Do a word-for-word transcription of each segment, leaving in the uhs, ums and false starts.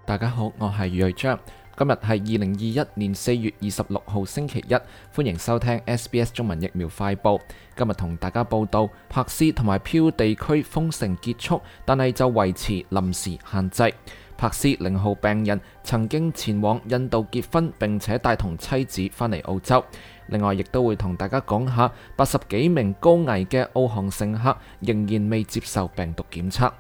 大家好，我係余瑞章。今日係二零二一年四月二十六號星期一，歡迎收聽 S B S 中文疫苗快報。今日同大家報道，柏斯同埋飄地區封城結束，但係就維持臨時限制。柏斯零號病人曾經前往印度結婚，並且帶同妻子返嚟澳洲。另外，亦都會同大家講下八十幾名高危嘅澳航乘客仍然未接受病毒檢測。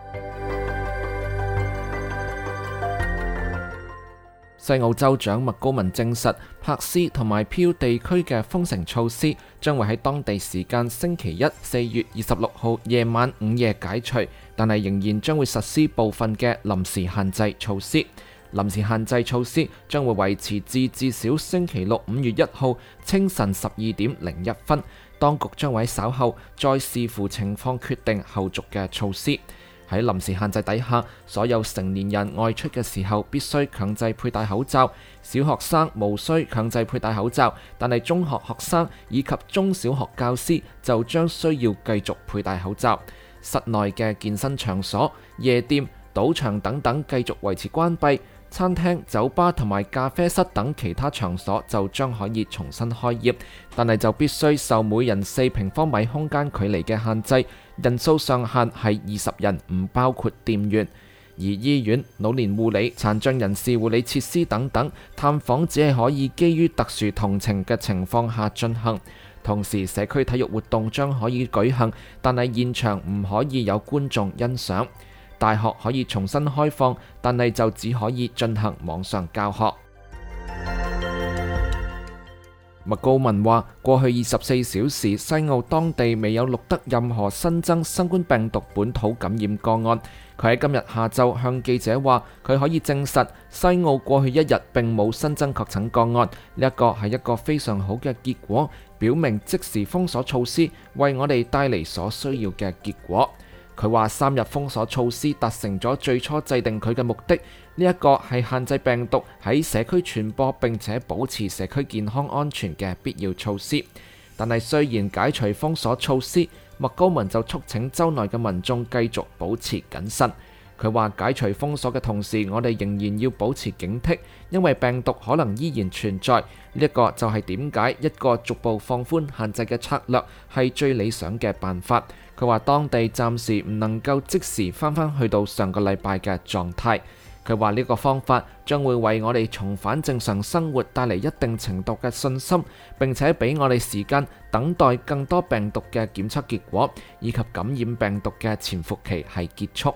西澳州長麥高文證實，柏斯同埋飄地區嘅封城措施將會喺當地時間星期一四月二十六號夜晚午夜解除，但係仍然將會實施部分嘅臨時限制措施。臨時限制措施將會維持至至少星期六五月一號清晨十二點零一分。當局將會喺稍後再視乎情況決定後續嘅措施。喺臨時限制底下，所有成年人外出嘅時候必須強制佩戴口罩。小學生無需強制佩戴口罩，但係中學學生以及中小學教師就將需要繼續佩戴口罩。室內嘅健身場所、夜店、賭場等等繼續維持關閉。餐廳、酒吧同埋咖啡室等其他場所就將可以重新開業，但係就必須受每人四平方米空間距離嘅限制，人數上限係二十人，唔包括店員。而醫院、老年護理、殘障人士護理設施等等探訪只係可以基於特殊同情嘅情況下進行。同時，社區體育活動將可以舉行，但係現場唔可以有觀眾欣賞。大學可以重新開放，但係就只可以進行網上教學。麥高文話：過去二十四小時，西澳當地未有錄得任何新增新冠病毒本土感染個案。佢喺今日下晝向記者話：佢可以證實西澳過去一日並冇新增確診個案。呢一個係一個非常好嘅結果，表明即時封鎖措施為我哋帶嚟所需要嘅結果。佢話三日封鎖措施達成咗最初制定佢嘅目的，呢一個係限制病毒喺社區傳播並且保持社區健康安全嘅必要措施。但係雖然解除封鎖措施，麥高文就促請州內嘅民眾繼續保持謹慎。佢話解除封鎖嘅同時，我哋仍然要保持警惕，因為病毒可能依然存在。呢一個就係點解一個逐步放寬限制嘅策略係最理想嘅辦法。佢話當地暫時唔能夠即時翻返去到上個禮拜嘅狀態。佢話呢個方法將會為我哋重返正常生活帶嚟一定程度嘅信心，並且俾我哋時間等待更多病毒嘅檢測結果，以及感染病毒嘅潛伏期係結束。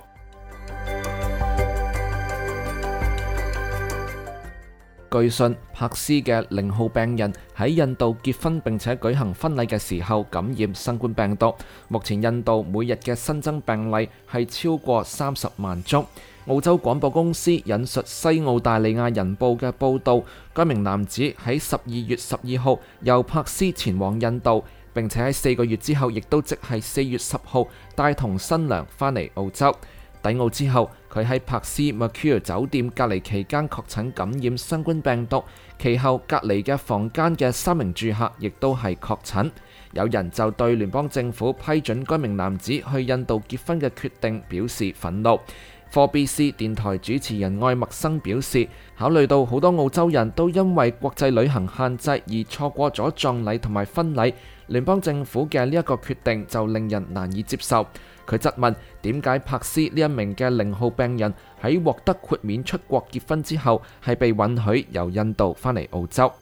據信，柏斯嘅零號病人喺印度結婚並且舉行婚禮嘅時候感染新冠病毒。目前印度每日嘅新增病例係超過三十萬宗。澳洲廣播公司引述西澳大利亞人報嘅報導，該名男子喺十二月十二號由柏斯前往印度，並且喺四個月之後，亦都即係四月十號帶同新娘返嚟澳洲。抵澳之後，佢喺柏斯 Mercure 酒店隔離期間確診感染新冠病毒，其後隔離嘅房間嘅三名住客亦都係確診。有人就對聯邦政府批准該名男子去印度結婚嘅決定表示憤怒。四 B C 電台主持人愛默生表示，考慮到好多澳洲人都因為國際旅行限制而錯過咗葬禮同埋婚禮，聯邦政府嘅呢一個決定就令人難以接受。佢質問點解柏斯呢一名嘅零號病人喺獲得豁免出國結婚之後，係被允許由印度返嚟澳洲。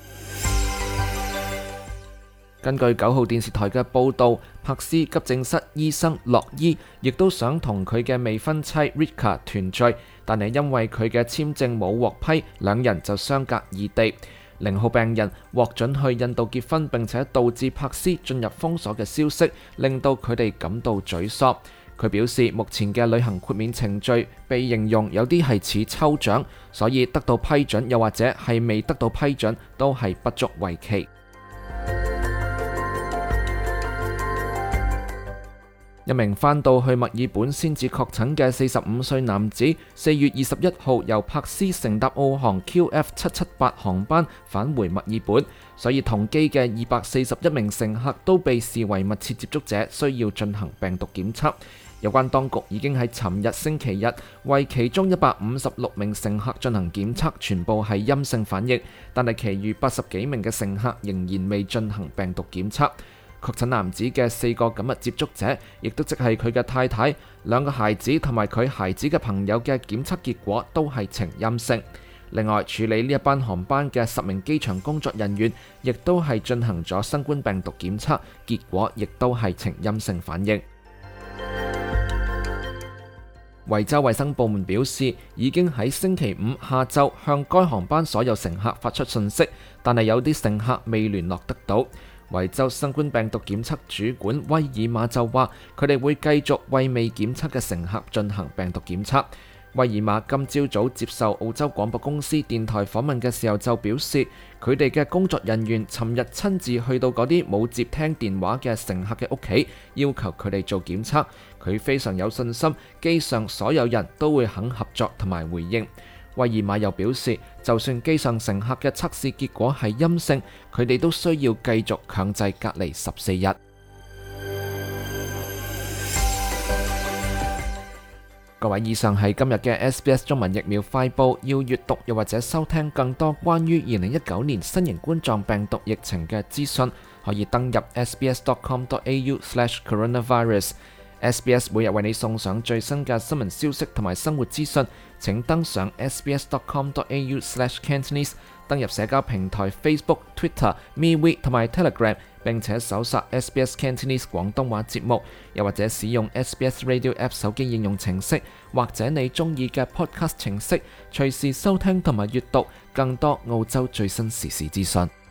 根據九號電視台嘅報導，柏斯急症室醫生洛伊亦都想同佢嘅未婚妻 Rika 團聚，但係因為佢嘅簽證冇獲批，兩人就相隔異地。零號病人獲准去印度結婚，並且導致柏斯進入封鎖嘅消息，令到佢哋感到沮喪。佢表示，目前嘅旅行豁免程序被形容有啲係似抽獎，所以得到批准又或者係未得到批准都係不足為奇。一名返到去墨爾本先至確診嘅四十五歲男子，四月二十一號由柏斯乘搭澳航 Q F 七七八航班返回墨爾本，所以同機嘅二百四十一名乘客都被視為密切接觸者，需要進行病毒檢測。 有關當局已經喺尋日星期日為其中一百五十六名乘客進行檢測，全部係陰性反應，但係其餘八十幾名嘅乘客仍然未進行病毒檢測。確診男子嘅四個緊密接觸者，亦都即係佢嘅太太、兩個孩子同埋佢孩子嘅朋友嘅檢測結果都係呈陰性。另外，處理呢一班航班嘅十名機場工作人員，亦都係進行咗新冠病毒檢測，結果亦都係呈陰性反應。維州衛生部門表示，已經喺星期五下晝向該航班所有乘客發出信息，但係有啲乘客未聯絡得到。維州新冠病毒檢測主管威爾馬就話，佢哋會繼續為未檢測嘅乘客進行病毒檢測。威爾馬今朝早接受澳洲廣播公司電台訪問嘅時候就表示，佢哋嘅工作人員尋日親自去到嗰啲冇接聽電話嘅乘客嘅屋企，要求佢哋做檢測。佢非常有信心，機上所有人都會肯合作同埋回應。威爾馬又表示，就算機上乘客嘅測試結果係陰性，佢哋都需要繼續強制隔離十四日。各位，以上係今日嘅 S B S 中文疫苗快報。要閱讀又或者收聽更多關於二零一九年新型冠狀病毒疫情嘅資訊，可以登入 s b s dot com dot a u slash coronavirus。S B S 每日為你送上最新嘅新聞消息同埋生活資訊，請登上 s b s dot com dot a u slash cantonese， 登入社交平台 Facebook、Twitter、MeWe 同埋 Telegram， 並且搜索 S B S Cantonese 廣東話節目，又或者使用 S B S Radio App 手機應用程式，或者你中意嘅 Podcast 程式，隨時收聽同埋閱讀更多澳洲最新時事資訊。